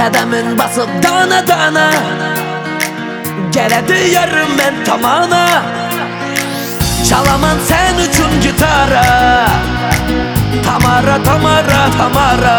Qədəmin basıb dana-dana Gələdi yarım mən tamana Çalaman sən üçün gitara Tamara, Tamara, Tamara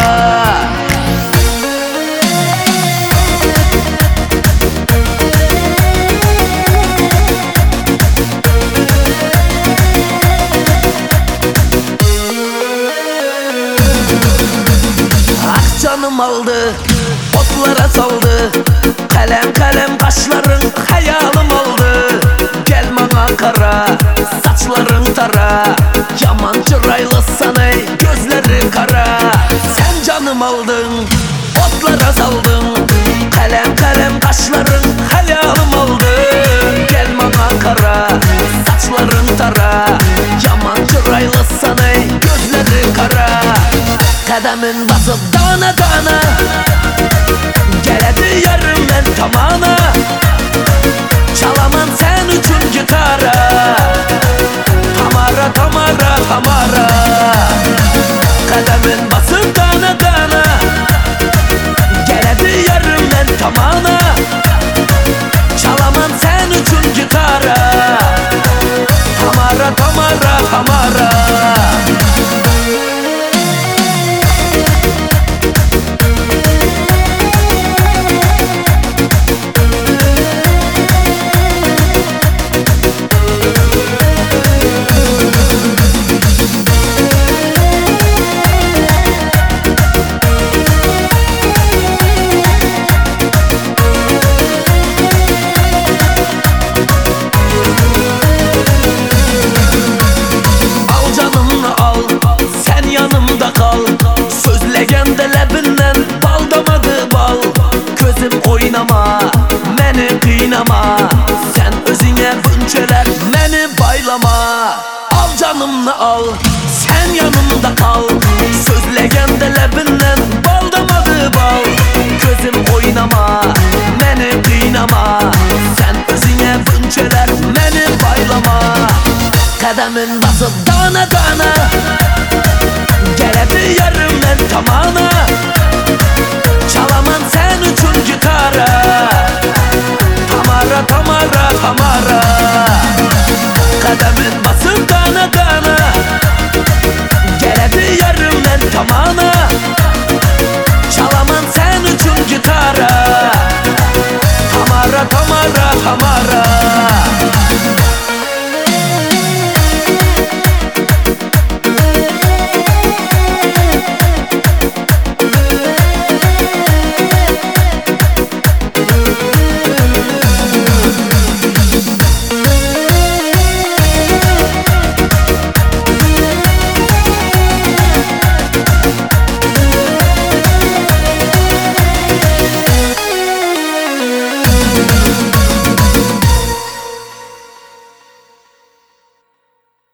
Canım aldı, otlara saldı Kalem kalem kaşların hayalım aldı Gel bana kara, saçların tara Yaman çıraylısan ey, gözleri kara Sen canım aldın, otlara saldın Kalem kalem kaşların hayalım aldı Gel bana kara, saçların tara Yaman çıraylısan ey, gözleri kara Qədəmin basıb dana-dana Gələdi yarım mən tamana Çalaman sən üçün gitara Tamara, Tamara, Tamara Qədəmin basıb dana-dana Gələdi yarım mən tamana Çalaman sən üçün gitara Tamara, Tamara, Tamara Sözləgəndə ləbindən bal damadı bal Gözüm oynama, məni qiynama Sən özünə bünçələr, məni baylama Al canımını al